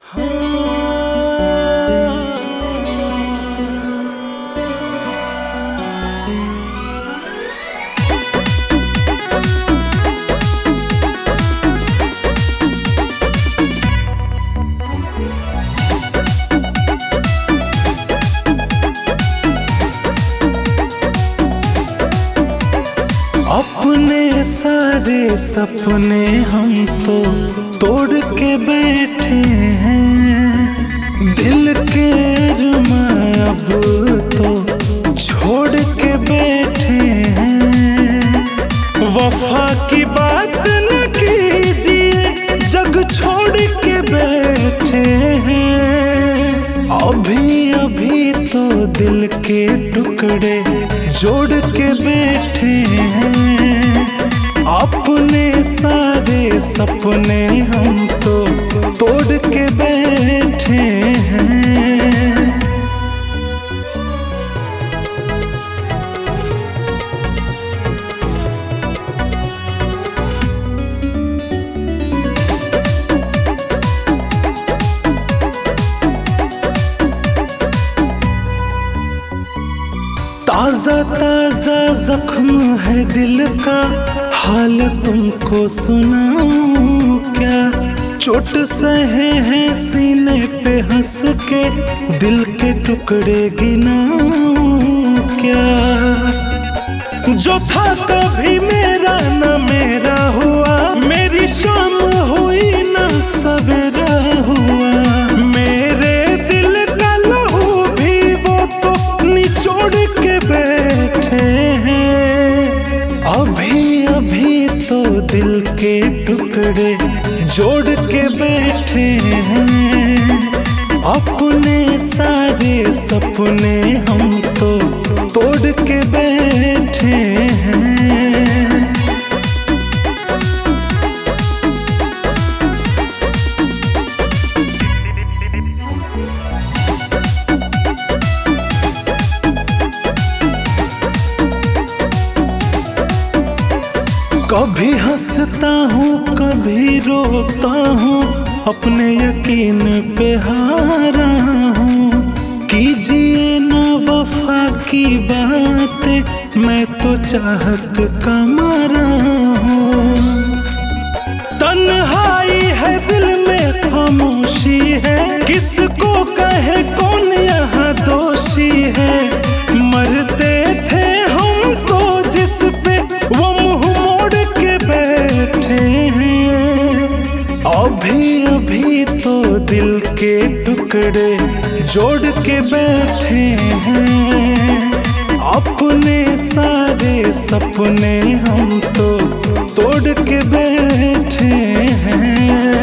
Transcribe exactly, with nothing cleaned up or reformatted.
अपने सारे सपने हम तो तोड़ के बैठे हैं, दिल के अरमां अब तो छोड़ के बैठे हैं। वफा की बात न कीजिए, जग छोड़ के बैठे हैं। अभी अभी तो दिल के टुकड़े जोड़ के बैठे हैं। अपने सारे सपने हम तो तोड़ के बैठे हैं। ताजा ताजा जख्म है दिल का, हाल तुमको सुनाऊं क्या? चोट सहे हैं सीने पे हंस के, दिल के टुकड़े गिनाऊं क्या? जो था कभी मेरा न मेरा हुआ, मेरी शाम हुई न सवेरा हुआ। मेरे दिल का लहू भी वो तो निचोड़ के बैठे हैं। अभी अभी तो दिल के टुकड़े जोड़ के बैठे हैं। अपने सारे सपने हम तो तोड़ के बैठे हैं। कभी हंसता हूँ कभी रोता हूँ, अपने यकीन पे हारा हूँ। कीजिए ना वफा की बातें, मैं तो चाहत का मारा हूँ। तन्हाई है दिल में खामोशी है, किसको कहे कौन यहाँ दोषी है? मरते थे हम तो जिस पे वो मुँह मोड़ के बैठे हैं। अभी अभी तो दिल के टुकड़े जोड़ के बैठे हैं। अपने सारे सपने हम तो तोड़ के बैठे हैं।